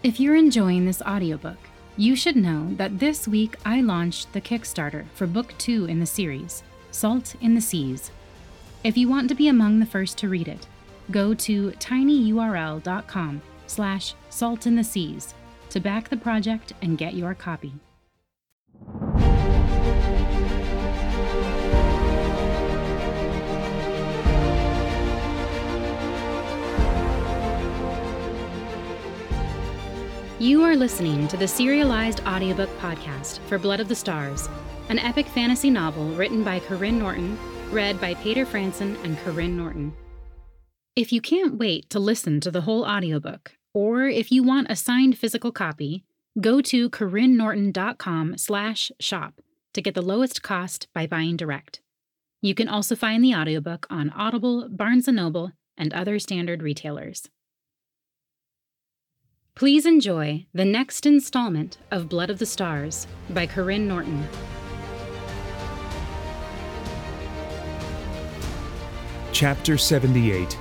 If you're enjoying this audiobook, you should know that this week I launched the Kickstarter for Book 2 in the series, Salt in the Seas. If you want to be among the first to read it, go to tinyurl.com/saltintheseas to back the project and get your copy. You are listening to the serialized audiobook podcast for Blood of the Stars, an epic fantasy novel written by Corinne Norton, read by Pater Franson and Corinne Norton. If you can't wait to listen to the whole audiobook, or if you want a signed physical copy, go to corinnenorton.com/shop to get the lowest cost by buying direct. You can also find the audiobook on Audible, Barnes & Noble, and other standard retailers. Please enjoy the next installment of Blood of the Stars by Corinne Norton. Chapter 78.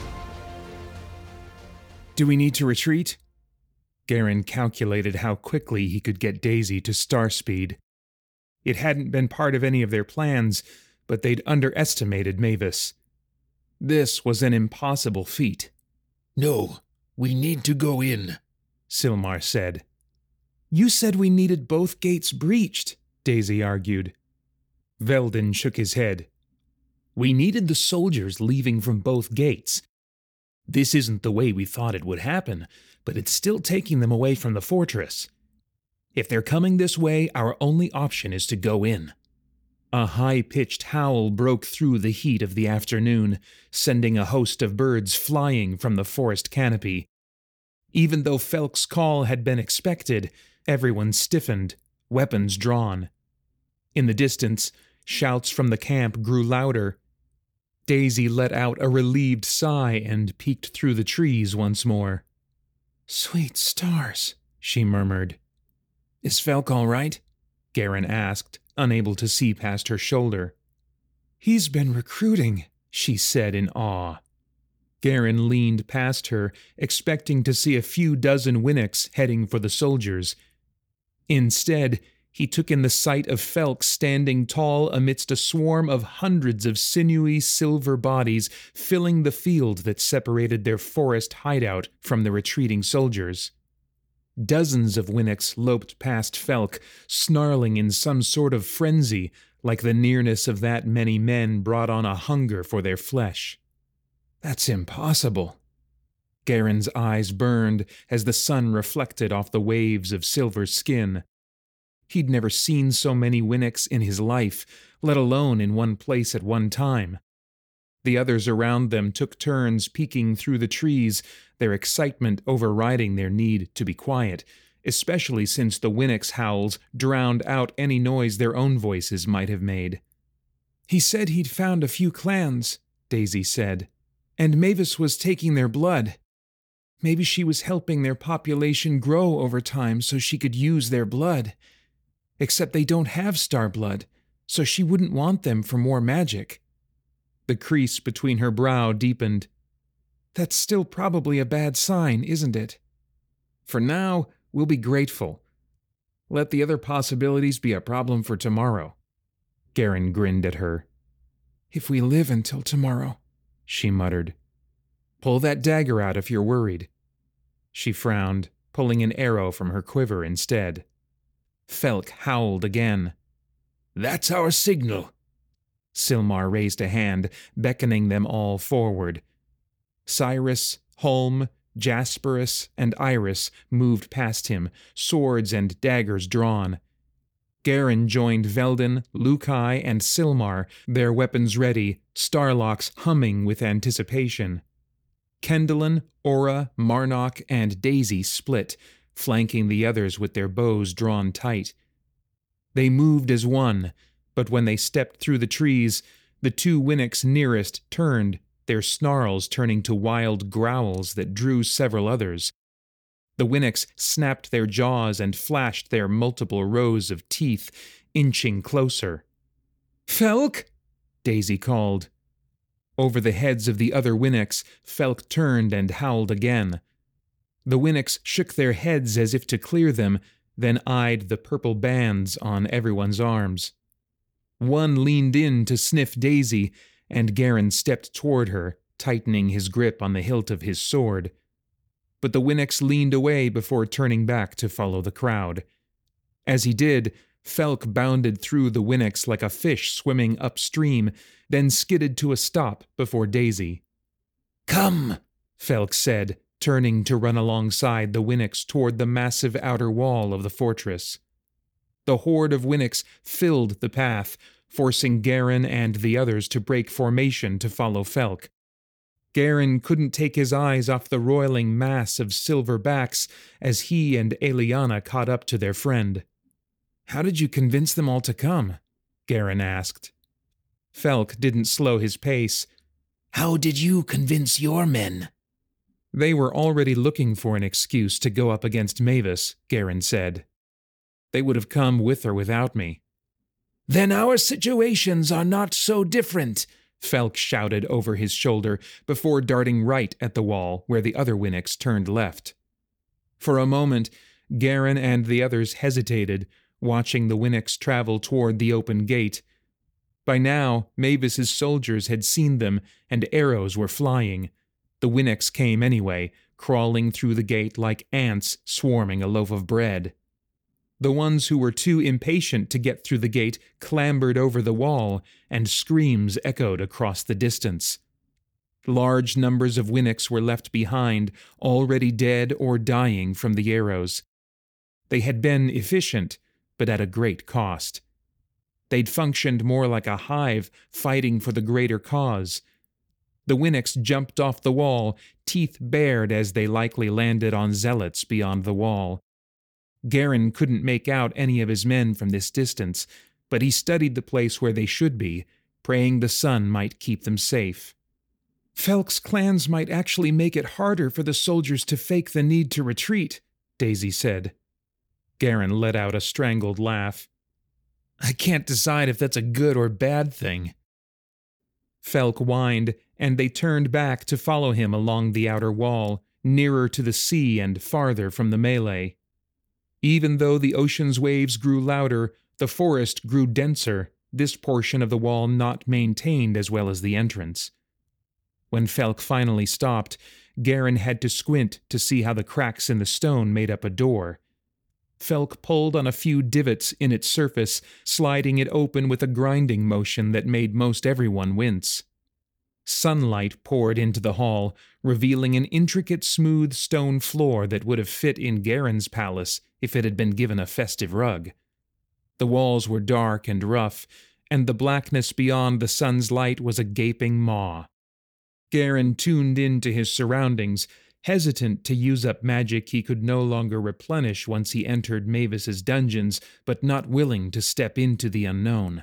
Do we need to retreat? Garen calculated how quickly he could get Daisy to star speed. It hadn't been part of any of their plans, but they'd underestimated Mavis. This was an impossible feat. No, we need to go in, Silmar said. You said we needed both gates breached, Daisy argued. Veldin shook his head. We needed the soldiers leaving from both gates. This isn't the way we thought it would happen, but it's still taking them away from the fortress. If they're coming this way, our only option is to go in. A high-pitched howl broke through the heat of the afternoon, sending a host of birds flying from the forest canopy. Even though Felk's call had been expected, everyone stiffened, weapons drawn. In the distance, shouts from the camp grew louder. Daisy let out a relieved sigh and peeked through the trees once more. Sweet stars, she murmured. Is Felk all right? Garen asked, unable to see past her shoulder. He's been recruiting, she said in awe. Garen leaned past her, expecting to see a few dozen Winnicks heading for the soldiers. Instead, he took in the sight of Felk standing tall amidst a swarm of hundreds of sinewy silver bodies filling the field that separated their forest hideout from the retreating soldiers. Dozens of Winnicks loped past Felk, snarling in some sort of frenzy, like the nearness of that many men brought on a hunger for their flesh. That's impossible. Garen's eyes burned as the sun reflected off the waves of silver skin. He'd never seen so many Winnicks in his life, let alone in one place at one time. The others around them took turns peeking through the trees, their excitement overriding their need to be quiet, especially since the Winnicks' howls drowned out any noise their own voices might have made. He said he'd found a few clans, Daisy said. And Mavis was taking their blood. Maybe she was helping their population grow over time so she could use their blood. Except they don't have star blood, so she wouldn't want them for more magic. The crease between her brow deepened. That's still probably a bad sign, isn't it? For now, we'll be grateful. Let the other possibilities be a problem for tomorrow. Garen grinned at her. If we live until tomorrow, she muttered. Pull that dagger out if you're worried. She frowned, pulling an arrow from her quiver instead. Felk howled again. That's our signal. Silmar raised a hand, beckoning them all forward. Cyrus, Holm, Jasperus, and Iris moved past him, swords and daggers drawn. Garen joined Veldin, Lukai, and Silmar, their weapons ready, starlocks humming with anticipation. Kendallin, Aura, Marnock, and Daisy split, flanking the others with their bows drawn tight. They moved as one, but when they stepped through the trees, the two Winnicks nearest turned, their snarls turning to wild growls that drew several others. The Winnicks snapped their jaws and flashed their multiple rows of teeth, inching closer. Felk! Daisy called. Over the heads of the other Winnicks, Felk turned and howled again. The Winnicks shook their heads as if to clear them, then eyed the purple bands on everyone's arms. One leaned in to sniff Daisy, and Garin stepped toward her, tightening his grip on the hilt of his sword. But the Winnicks leaned away before turning back to follow the crowd. As he did, Felk bounded through the Winnicks like a fish swimming upstream, then skidded to a stop before Daisy. "Come," Felk said, turning to run alongside the Winnicks toward the massive outer wall of the fortress. The horde of Winnicks filled the path, forcing Garin and the others to break formation to follow Felk. Garin couldn't take his eyes off the roiling mass of silver backs as he and Eliana caught up to their friend. "How did you convince them all to come?" Garin asked. Felk didn't slow his pace. "How did you convince your men?" They were already looking for an excuse to go up against Mavis, Garin said. They would have come with or without me. "Then our situations are not so different," Felk shouted over his shoulder before darting right at the wall where the other Winnicks turned left. For a moment, Garin and the others hesitated, watching the Winnicks travel toward the open gate. By now, Mavis's soldiers had seen them, and arrows were flying. The Winnicks came anyway, crawling through the gate like ants swarming a loaf of bread. The ones who were too impatient to get through the gate clambered over the wall, and screams echoed across the distance. Large numbers of Winnicks were left behind, already dead or dying from the arrows. They had been efficient, but at a great cost. They'd functioned more like a hive fighting for the greater cause. The Winnicks jumped off the wall, teeth bared as they likely landed on zealots beyond the wall. Garin couldn't make out any of his men from this distance, but he studied the place where they should be, praying the sun might keep them safe. "Felk's clans might actually make it harder for the soldiers to fake the need to retreat," Daisy said. Garin let out a strangled laugh. "I can't decide if that's a good or bad thing." Felk whined, and they turned back to follow him along the outer wall, nearer to the sea and farther from the melee. Even though the ocean's waves grew louder, the forest grew denser, this portion of the wall not maintained as well as the entrance. When Felk finally stopped, Garin had to squint to see how the cracks in the stone made up a door. Felk pulled on a few divots in its surface, sliding it open with a grinding motion that made most everyone wince. Sunlight poured into the hall, revealing an intricate smooth stone floor that would have fit in Garin's palace if it had been given a festive rug. The walls were dark and rough, and the blackness beyond the sun's light was a gaping maw. Garin tuned into his surroundings, hesitant to use up magic he could no longer replenish once he entered Mavis's dungeons, but not willing to step into the unknown.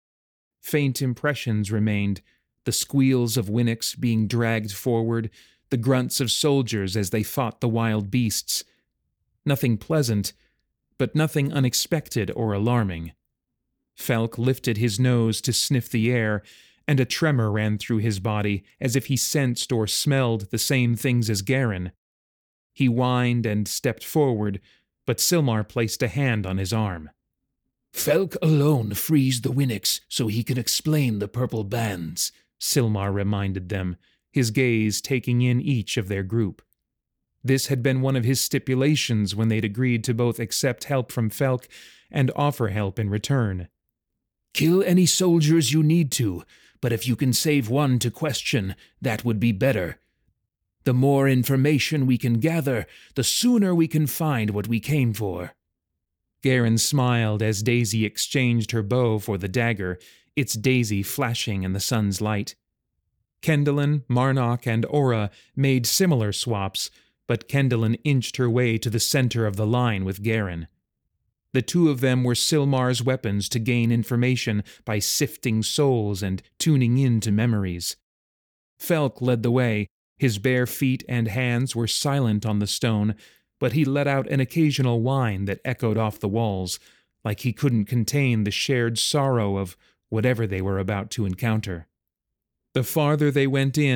Faint impressions remained, the squeals of Winnicks being dragged forward, the grunts of soldiers as they fought the wild beasts. Nothing pleasant, but nothing unexpected or alarming. Felk lifted his nose to sniff the air, and a tremor ran through his body as if he sensed or smelled the same things as Garin. He whined and stepped forward, but Silmar placed a hand on his arm. "Felk alone frees the Winnicks so he can explain the purple bands," Silmar reminded them, his gaze taking in each of their group. This had been one of his stipulations when they'd agreed to both accept help from Felk and offer help in return. "Kill any soldiers you need to, but if you can save one to question, that would be better. The more information we can gather, the sooner we can find what we came for." Garin smiled as Daisy exchanged her bow for the dagger, its daisy flashing in the sun's light. Kendallin, Marnock, and Aura made similar swaps, but Kendallin inched her way to the center of the line with Garin. The two of them were Silmar's weapons to gain information by sifting souls and tuning in to memories. Felk led the way. His bare feet and hands were silent on the stone, but he let out an occasional whine that echoed off the walls, like he couldn't contain the shared sorrow of whatever they were about to encounter. The farther they went in,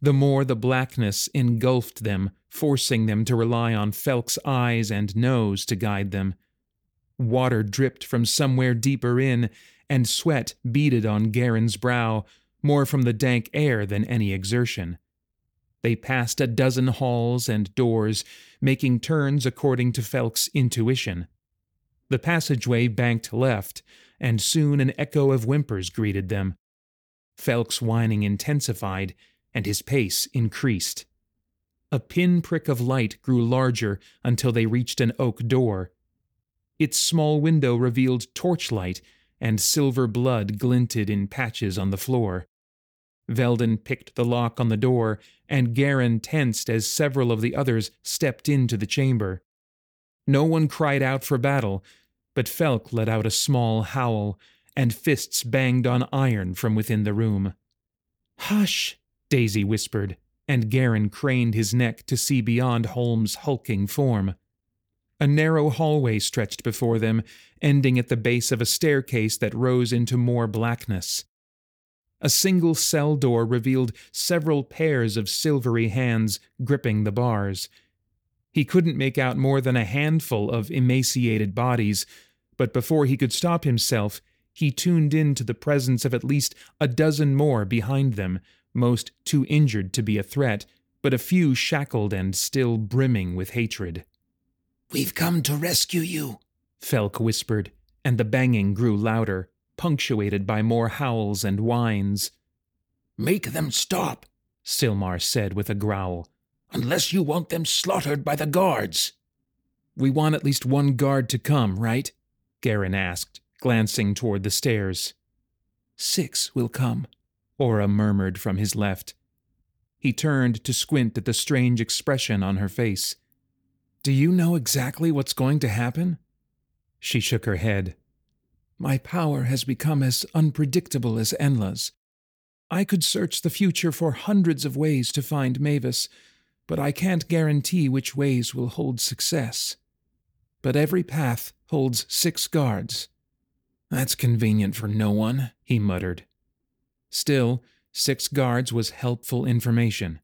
the more the blackness engulfed them, forcing them to rely on Felk's eyes and nose to guide them. Water dripped from somewhere deeper in, and sweat beaded on Garen's brow, more from the dank air than any exertion. They passed a dozen halls and doors, making turns according to Felk's intuition. The passageway banked left, and soon an echo of whimpers greeted them. Felk's whining intensified, and his pace increased. A pinprick of light grew larger until they reached an oak door. Its small window revealed torchlight, and silver blood glinted in patches on the floor. Veldin picked the lock on the door, and Garen tensed as several of the others stepped into the chamber. No one cried out for battle, but Felk let out a small howl, and fists banged on iron from within the room. "Hush!" Daisy whispered, and Garen craned his neck to see beyond Holm's hulking form. A narrow hallway stretched before them, ending at the base of a staircase that rose into more blackness. A single cell door revealed several pairs of silvery hands gripping the bars. He couldn't make out more than a handful of emaciated bodies, but before he could stop himself, he tuned in to the presence of at least a dozen more behind them, most too injured to be a threat, but a few shackled and still brimming with hatred. "We've come to rescue you," Felk whispered, and the banging grew louder, punctuated by more howls and whines. "Make them stop," Silmar said with a growl. "Unless you want them slaughtered by the guards." "We want at least one guard to come, right?" Garen asked, glancing toward the stairs. "6 will come," Aura murmured from his left. He turned to squint at the strange expression on her face. "Do you know exactly what's going to happen?" She shook her head. "My power has become as unpredictable as Enla's. I could search the future for hundreds of ways to find Mavis, but I can't guarantee which ways will hold success. But every path holds 6 guards. That's convenient for no one," he muttered. Still, 6 guards was helpful information.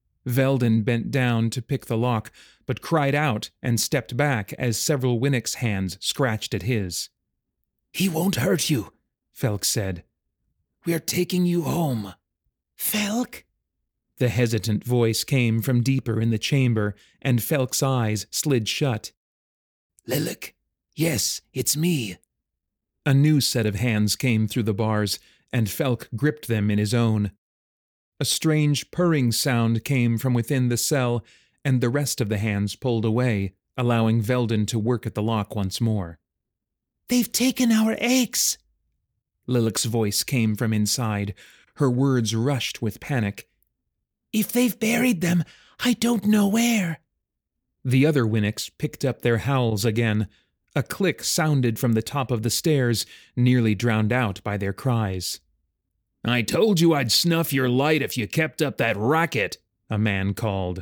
Veldin bent down to pick the lock, but cried out and stepped back as several Winnick's hands scratched at his. "He won't hurt you," Felk said. "We're taking you home." "Felk?" The hesitant voice came from deeper in the chamber, and Felk's eyes slid shut. "Lilac? Yes, it's me." A new set of hands came through the bars, and Felk gripped them in his own. A strange purring sound came from within the cell, and the rest of the hands pulled away, allowing Veldin to work at the lock once more. "They've taken our eggs!" Lilith's voice came from inside. Her words rushed with panic. "If they've buried them, I don't know where." The other Winnicks picked up their howls again. A click sounded from the top of the stairs, nearly drowned out by their cries. "I told you I'd snuff your light if you kept up that racket," a man called.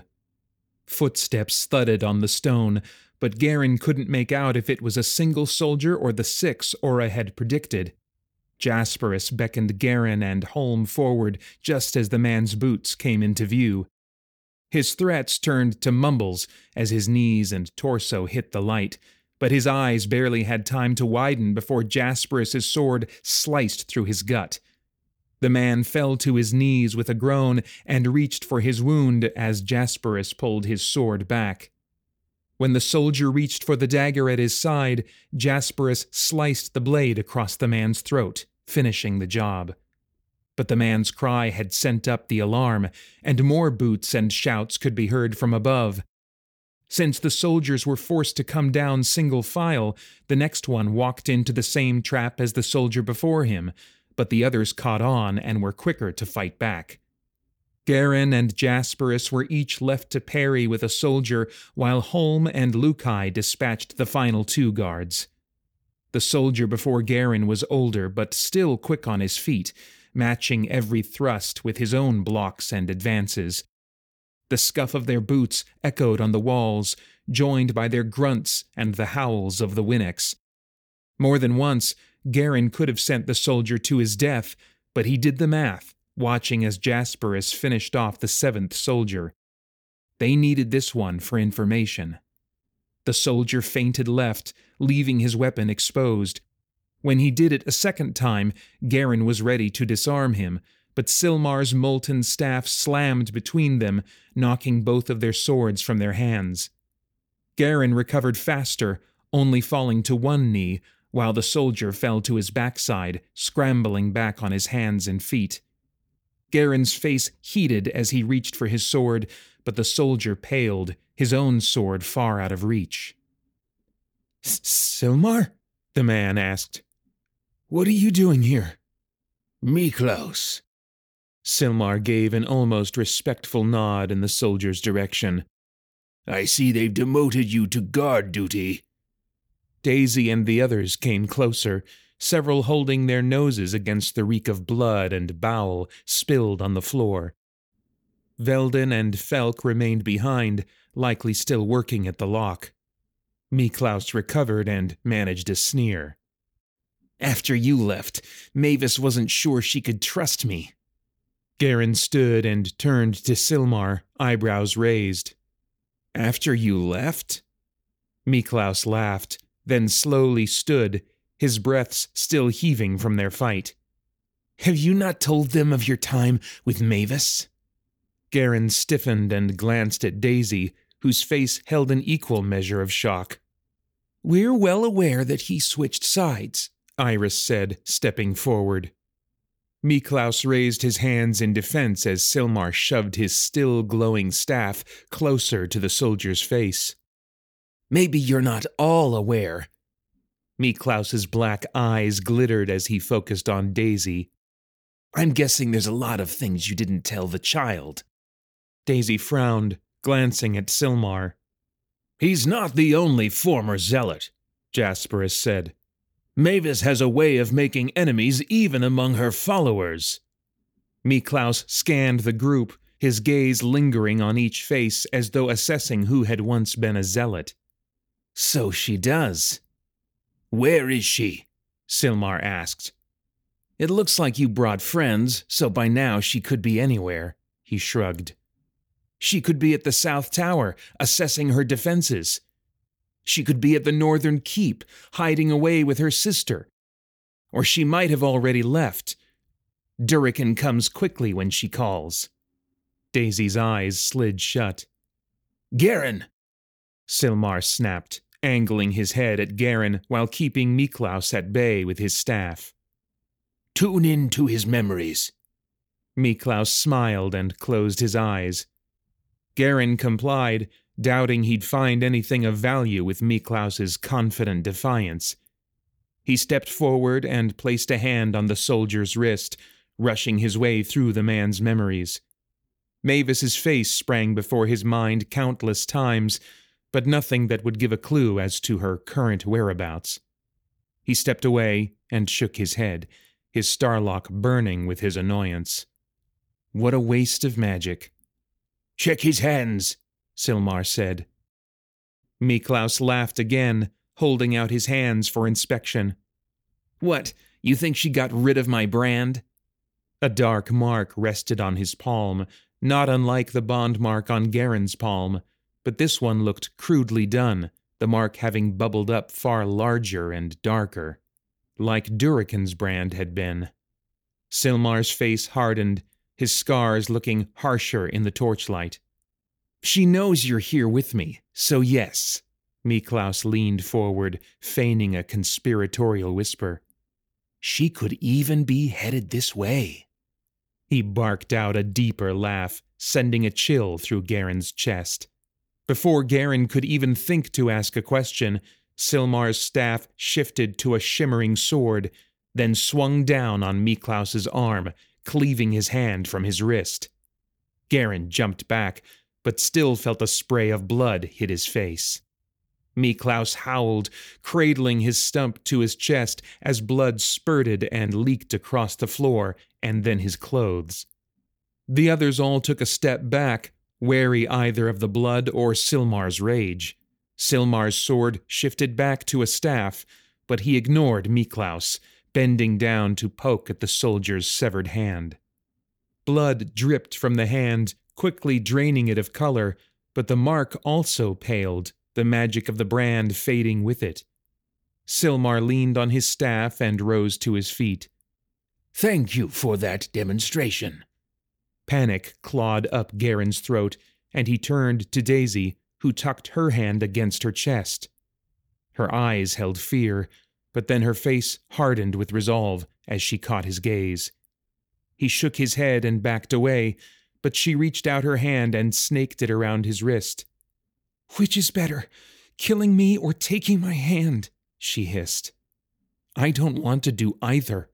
Footsteps thudded on the stone, but Garen couldn't make out if it was a single soldier or the 6 Aura had predicted. Jasperus beckoned Garen and Holm forward just as the man's boots came into view. His threats turned to mumbles as his knees and torso hit the light, but his eyes barely had time to widen before Jasperus's sword sliced through his gut. The man fell to his knees with a groan and reached for his wound as Jasperus pulled his sword back. When the soldier reached for the dagger at his side, Jasperus sliced the blade across the man's throat, finishing the job. But the man's cry had sent up the alarm, and more boots and shouts could be heard from above. Since the soldiers were forced to come down single file, the next one walked into the same trap as the soldier before him, but the others caught on and were quicker to fight back. Garen and Jasperus were each left to parry with a soldier, while Holm and Lukai dispatched the final 2 guards. The soldier before Garen was older, but still quick on his feet, matching every thrust with his own blocks and advances. The scuff of their boots echoed on the walls, joined by their grunts and the howls of the Winnicks. More than once, Garen could have sent the soldier to his death, but he did the math, watching as Jasperus finished off the 7th soldier. They needed this one for information. The soldier feinted left, leaving his weapon exposed. When he did it a second time, Garen was ready to disarm him, but Silmar's molten staff slammed between them, knocking both of their swords from their hands. Garen recovered faster, only falling to one knee, while the soldier fell to his backside, scrambling back on his hands and feet. Garen's face heated as he reached for his sword, but the soldier paled, his own sword far out of reach. "Silmar?" the man asked. "What are you doing here?" "Miklaus." Silmar gave an almost respectful nod in the soldier's direction. "I see they've demoted you to guard duty." Daisy and the others came closer, several holding their noses against the reek of blood and bowel spilled on the floor. Veldin and Felk remained behind, likely still working at the lock. Miklaus recovered and managed a sneer. "After you left, Mavis wasn't sure she could trust me." Garen stood and turned to Silmar, eyebrows raised. "After you left?" Miklaus laughed, then slowly stood, his breaths still heaving from their fight. "Have you not told them of your time with Mavis?" Garen stiffened and glanced at Daisy, whose face held an equal measure of shock. "We're well aware that he switched sides," Iris said, stepping forward. Miklaus raised his hands in defense as Silmar shoved his still glowing staff closer to the soldier's face. "Maybe you're not all aware." Miklaus's black eyes glittered as he focused on Daisy. "I'm guessing there's a lot of things you didn't tell the child." Daisy frowned, glancing at Silmar. "He's not the only former zealot," Jasperus said. "Mavis has a way of making enemies even among her followers." Miklaus scanned the group, his gaze lingering on each face as though assessing who had once been a zealot. "So she does." "Where is she?" Silmar asked. "It looks like you brought friends, so by now she could be anywhere," he shrugged. "She could be at the South Tower, assessing her defenses. She could be at the Northern Keep, hiding away with her sister. Or she might have already left. Durican comes quickly when she calls." Daisy's eyes slid shut. "Garen!" Silmar snapped, angling his head at Garen while keeping Miklaus at bay with his staff. "Tune in to his memories." Miklaus smiled and closed his eyes. Garen complied, doubting he'd find anything of value with Miklaus's confident defiance. He stepped forward and placed a hand on the soldier's wrist, rushing his way through the man's memories. Mavis's face sprang before his mind countless times, but nothing that would give a clue as to her current whereabouts. He stepped away and shook his head, his starlock burning with his annoyance. What a waste of magic. "Check his hands," Silmar said. Miklaus laughed again, holding out his hands for inspection. "What, you think she got rid of my brand?" A dark mark rested on his palm, not unlike the bond mark on Garen's palm, but this one looked crudely done, the mark having bubbled up far larger and darker, like Durican's brand had been. Silmar's face hardened, his scars looking harsher in the torchlight. "She knows you're here with me, so yes." Miklaus leaned forward, feigning a conspiratorial whisper. "She could even be headed this way." He barked out a deeper laugh, sending a chill through Garen's chest. Before Garen could even think to ask a question, Silmar's staff shifted to a shimmering sword, then swung down on Miklaus's arm, cleaving his hand from his wrist. Garen jumped back, but still felt a spray of blood hit his face. Miklaus howled, cradling his stump to his chest as blood spurted and leaked across the floor and then his clothes. The others all took a step back, wary either of the blood or Silmar's rage. Silmar's sword shifted back to a staff, but he ignored Miklaus, bending down to poke at the soldier's severed hand. Blood dripped from the hand, quickly draining it of color, but the mark also paled, the magic of the brand fading with it. Silmar leaned on his staff and rose to his feet. Thank you for that demonstration. Panic clawed up Garen's throat, and he turned to Daisy, who tucked her hand against her chest. Her eyes held fear, but then her face hardened with resolve as she caught his gaze. He shook his head and backed away, but she reached out her hand and snaked it around his wrist. "Which is better, killing me or taking my hand?" she hissed. "I don't want to do either."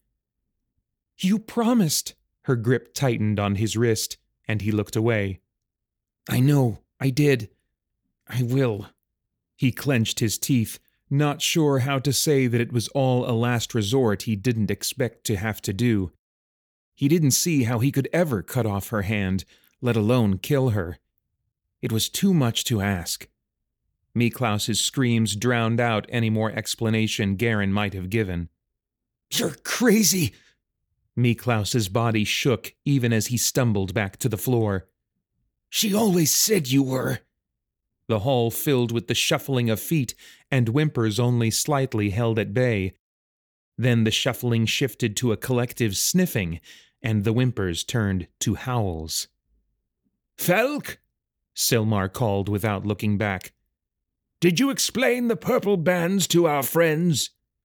"You promised." Her grip tightened on his wrist, and he looked away. "I know, I did. I will." He clenched his teeth, not sure how to say that it was all a last resort he didn't expect to have to do. He didn't see how he could ever cut off her hand, let alone kill her. It was too much to ask. Miklaus's screams drowned out any more explanation Garen might have given. "You're crazy!" Miklaus's body shook even as he stumbled back to the floor. "She always said you were." The hall filled with the shuffling of feet and whimpers only slightly held at bay. Then the shuffling shifted to a collective sniffing, and the whimpers turned to howls. "Felk!" Silmar called without looking back. "Did you explain the purple bands to our friends?"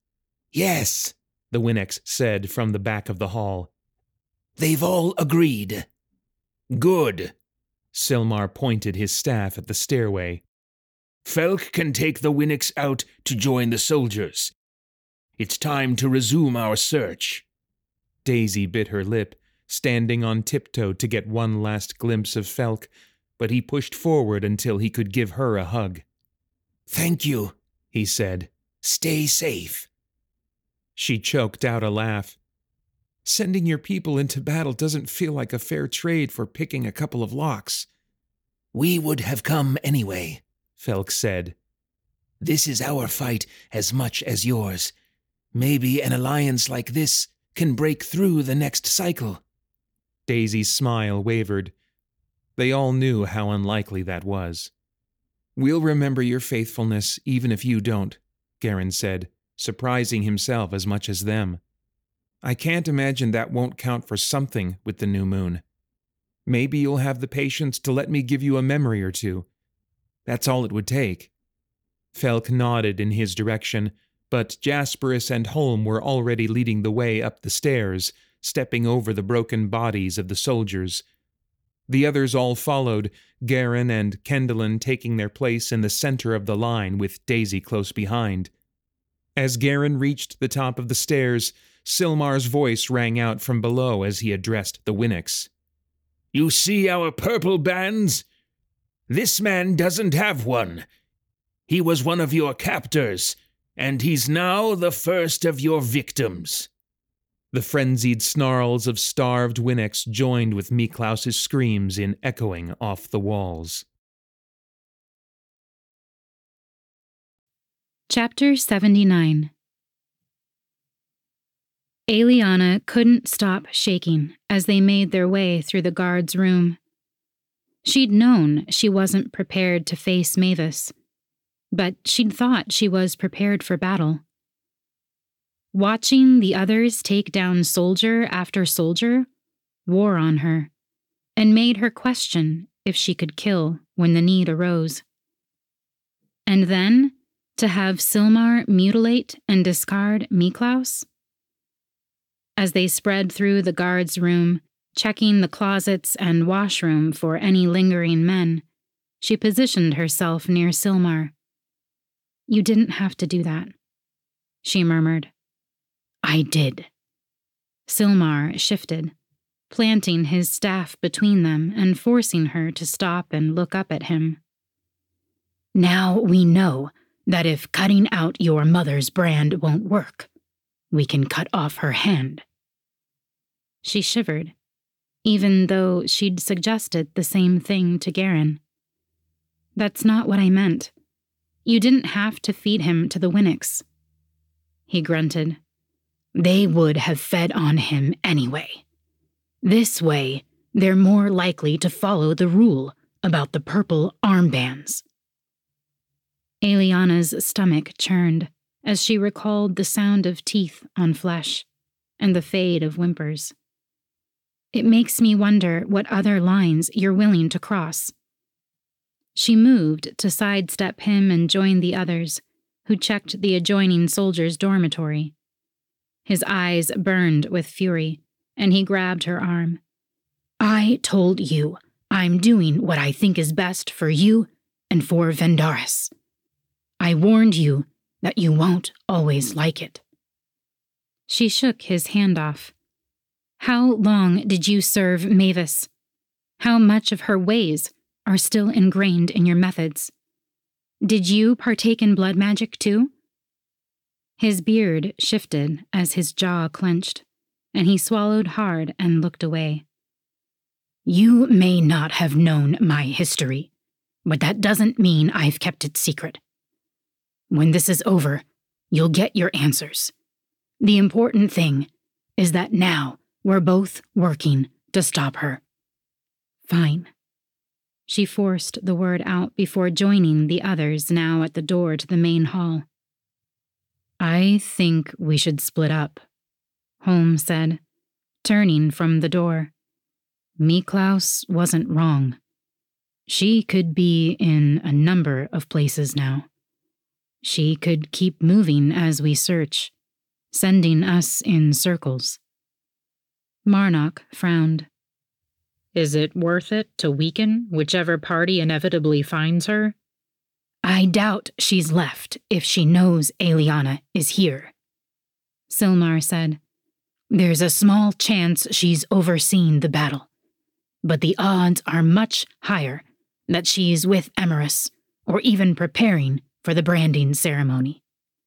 Yes, the Winnex said from the back of the hall. they've all agreed. "Good." Silmar pointed his staff at the stairway. Felk can take the Winnex out to join the soldiers. It's time to resume our search. Daisy bit her lip, standing on tiptoe to get one last glimpse of Felk, but he pushed forward until he could give her a hug. Thank you, he said. Stay safe. She choked out a laugh. Sending your people into battle doesn't feel like a fair trade for picking a couple of locks. We would have come anyway, Felk said. This is our fight as much as yours. Maybe an alliance like this can break through the next cycle. Daisy's smile wavered. They all knew how unlikely that was. We'll remember your faithfulness even if you don't, Garen said, surprising himself as much as them. I can't imagine that won't count for something with the new moon. Maybe you'll have the patience to let me give you a memory or two. That's all it would take. Felk nodded in his direction, but Jasperus and Holm were already leading the way up the stairs, stepping over the broken bodies of the soldiers. The others all followed, Garen and Kendallin taking their place in the center of the line with Daisy close behind. As Garen reached the top of the stairs, Silmar's voice rang out from below as he addressed the Winnex. You see our purple bands? This man doesn't have one. He was one of your captors, and he's now the first of your victims. The frenzied snarls of starved Winnex joined with Miklaus's screams in echoing off the walls. Chapter 79. Aeliana couldn't stop shaking as they made their way through the guard's room. She'd known she wasn't prepared to face Mavis, but she'd thought she was prepared for battle. Watching the others take down soldier after soldier wore on her and made her question if she could kill when the need arose. And then to have Silmar mutilate and discard Miklaus? As they spread through the guard's room, checking the closets and washroom for any lingering men, she positioned herself near Silmar. You didn't have to do that, she murmured. I did. Silmar shifted, planting his staff between them and forcing her to stop and look up at him. Now we know that if cutting out your mother's brand won't work, we can cut off her hand. She shivered, even though she'd suggested the same thing to Garen. That's not what I meant. You didn't have to feed him to the Winnex. He grunted. They would have fed on him anyway. This way, they're more likely to follow the rule about the purple armbands. Eliana's stomach churned as she recalled the sound of teeth on flesh and the fade of whimpers. It makes me wonder what other lines you're willing to cross. She moved to sidestep him and join the others, who checked the adjoining soldiers' dormitory. His eyes burned with fury, and he grabbed her arm. I told you I'm doing what I think is best for you and for Vendaris. I warned you that you won't always like it. She shook his hand off. How long did you serve Mavis? How much of her ways are still ingrained in your methods? Did you partake in blood magic too? His beard shifted as his jaw clenched, and he swallowed hard and looked away. You may not have known my history, but that doesn't mean I've kept it secret. When this is over, you'll get your answers. The important thing is that now we're both working to stop her. Fine. She forced the word out before joining the others now at the door to the main hall. I think we should split up, Holmes said, turning from the door. Miklaus wasn't wrong. She could be in a number of places now. She could keep moving as we search, sending us in circles. Marnock frowned. Is it worth it to weaken whichever party inevitably finds her? I doubt she's left if she knows Eliana is here, Silmar said. There's a small chance she's overseen the battle, but the odds are much higher that she's with Emerus or even preparing for the branding ceremony.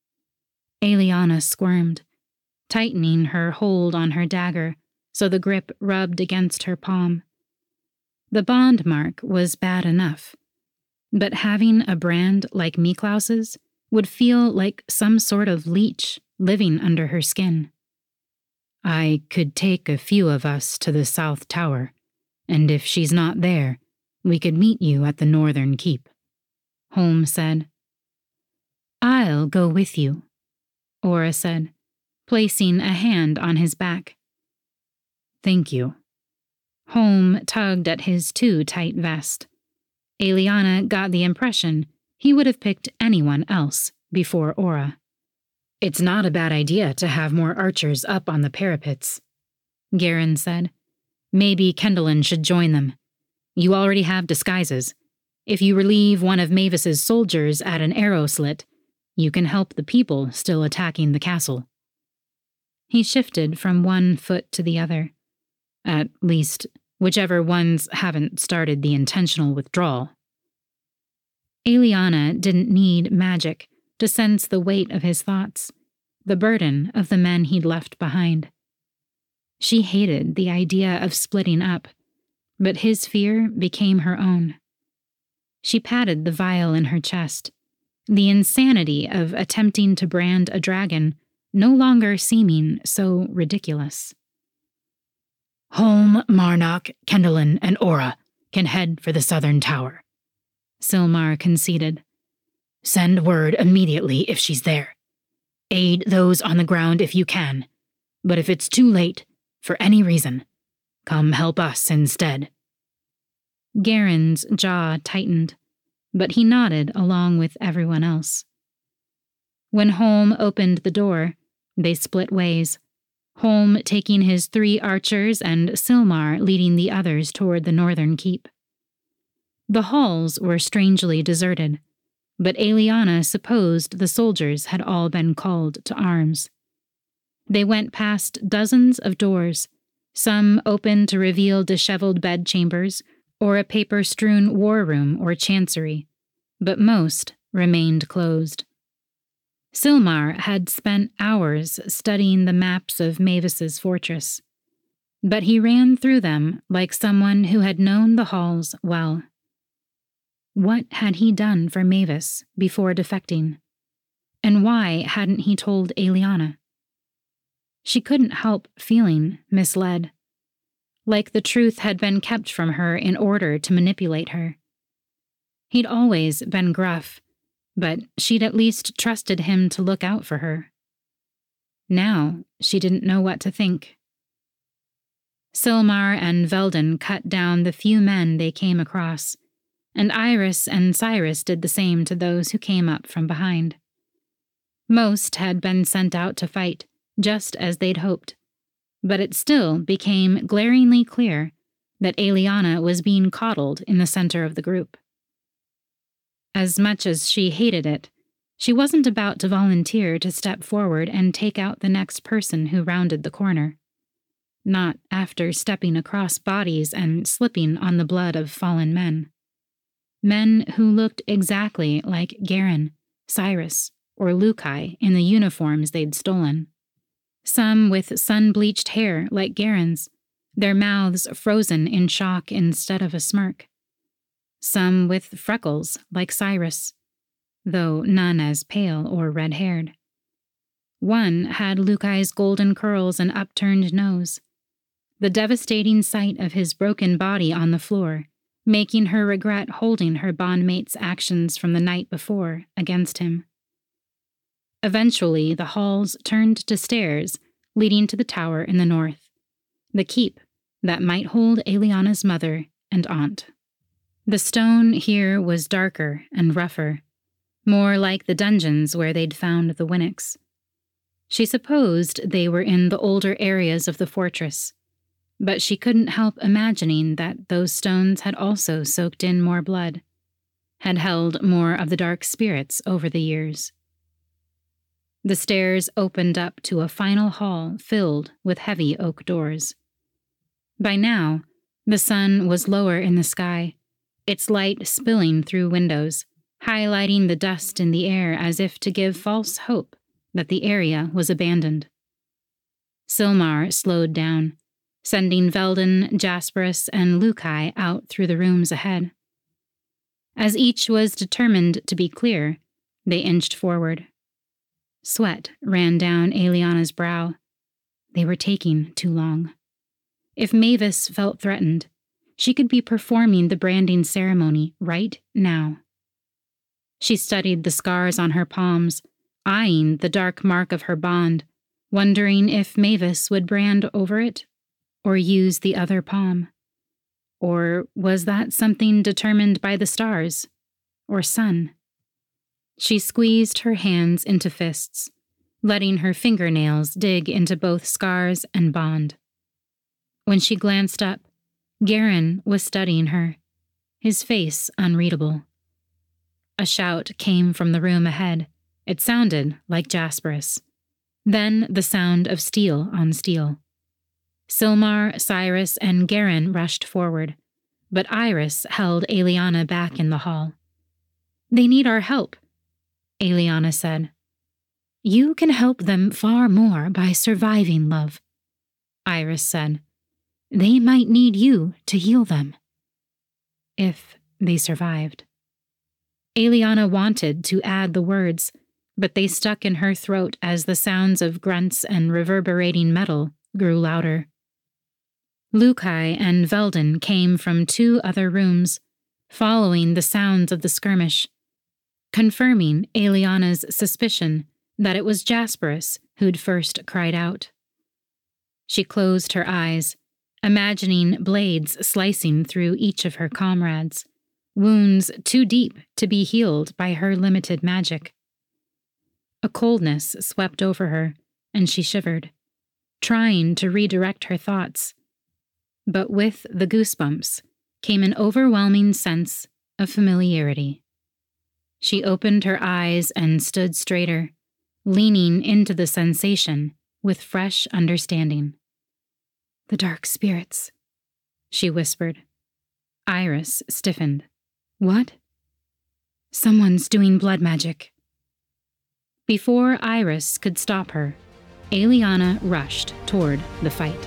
Eliana squirmed, tightening her hold on her dagger so the grip rubbed against her palm. The bond mark was bad enough, but having a brand like Miklaus's would feel like some sort of leech living under her skin. I could take a few of us to the South Tower, and if she's not there, we could meet you at the Northern Keep, Holmes said. I'll go with you, Aura said, placing a hand on his back. Thank you. Holm tugged at his too tight vest. Eliana got the impression he would have picked anyone else before Aura. It's not a bad idea to have more archers up on the parapets, Garen said. Maybe Kendallin should join them. You already have disguises. If you relieve one of Mavis's soldiers at an arrow slit, you can help the people still attacking the castle. He shifted from one foot to the other. At least, whichever ones haven't started the intentional withdrawal. Eliana didn't need magic to sense the weight of his thoughts, the burden of the men he'd left behind. She hated the idea of splitting up, but his fear became her own. She patted the vial in her chest, the insanity of attempting to brand a dragon no longer seeming so ridiculous. Holm, Marnock, Kendallin, and Aura can head for the Southern Tower, Silmar conceded. Send word immediately if she's there. Aid those on the ground if you can, but if it's too late, for any reason, come help us instead. Garen's jaw tightened, but he nodded along with everyone else. When Holm opened the door, they split ways, Holm taking his 3 archers and Silmar leading the others toward the Northern Keep. The halls were strangely deserted, but Eliana supposed the soldiers had all been called to arms. They went past dozens of doors, some open to reveal disheveled bedchambers or a paper-strewn war room or chancery, but most remained closed. Silmar had spent hours studying the maps of Mavis's fortress, but he ran through them like someone who had known the halls well. What had he done for Mavis before defecting? And why hadn't he told Eliana? She couldn't help feeling misled, like the truth had been kept from her in order to manipulate her. He'd always been gruff, but she'd at least trusted him to look out for her. Now, she didn't know what to think. Silmar and Veldin cut down the few men they came across, and Iris and Cyrus did the same to those who came up from behind. Most had been sent out to fight, just as they'd hoped, but it still became glaringly clear that Aeliana was being coddled in the center of the group. As much as she hated it, she wasn't about to volunteer to step forward and take out the next person who rounded the corner. Not after stepping across bodies and slipping on the blood of fallen men. Men who looked exactly like Garen, Cyrus, or Lukai in the uniforms they'd stolen. Some with sun-bleached hair like Garen's, their mouths frozen in shock instead of a smirk. Some with freckles like Cyrus, though none as pale or red-haired. One had Lukai's golden curls and upturned nose. The devastating sight of his broken body on the floor, making her regret holding her bondmate's actions from the night before against him. Eventually, the halls turned to stairs leading to the tower in the north, the keep that might hold Aeliana's mother and aunt. The stone here was darker and rougher, more like the dungeons where they'd found the Winnicks. She supposed they were in the older areas of the fortress, but she couldn't help imagining that those stones had also soaked in more blood, had held more of the dark spirits over the years. The stairs opened up to a final hall filled with heavy oak doors. By now, the sun was lower in the sky, its light spilling through windows, highlighting the dust in the air as if to give false hope that the area was abandoned. Silmar slowed down, sending Veldin, Jasperus, and Lukai out through the rooms ahead. As each was determined to be clear, they inched forward. Sweat ran down Aeliana's brow. They were taking too long. If Mavis felt threatened, she could be performing the branding ceremony right now. She studied the scars on her palms, eyeing the dark mark of her bond, wondering if Mavis would brand over it, or use the other palm. Or was that something determined by the stars, or sun? She squeezed her hands into fists, letting her fingernails dig into both scars and bond. When she glanced up, Garen was studying her, his face unreadable. A shout came from the room ahead. It sounded like Jasperus. Then the sound of steel on steel. Silmar, Cyrus, and Garen rushed forward, but Iris held Aeliana back in the hall. "They need our help," Aeliana said. "You can help them far more by surviving, love," Iris said. "They might need you to heal them." If they survived. Aeliana wanted to add the words, but they stuck in her throat as the sounds of grunts and reverberating metal grew louder. Lukai and Veldin came from 2 other rooms, following the sounds of the skirmish, confirming Aeliana's suspicion that it was Jasperus who'd first cried out. She closed her eyes, imagining blades slicing through each of her comrades, wounds too deep to be healed by her limited magic. A coldness swept over her, and she shivered, trying to redirect her thoughts. But with the goosebumps came an overwhelming sense of familiarity. She opened her eyes and stood straighter, leaning into the sensation with fresh understanding. "The dark spirits," she whispered. Iris stiffened. "What?" "Someone's doing blood magic." Before Iris could stop her, Aeliana rushed toward the fight.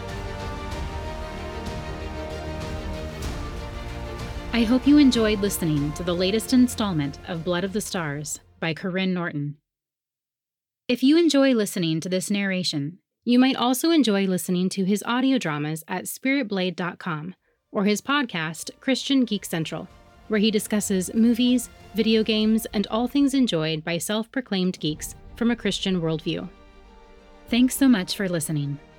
I hope you enjoyed listening to the latest installment of Blood of the Stars by Corinne Norton. If you enjoy listening to this narration, You might also enjoy listening to his audio dramas at spiritblade.com or his podcast, Christian Geek Central, where he discusses movies, video games, and all things enjoyed by self-proclaimed geeks from a Christian worldview. Thanks so much for listening.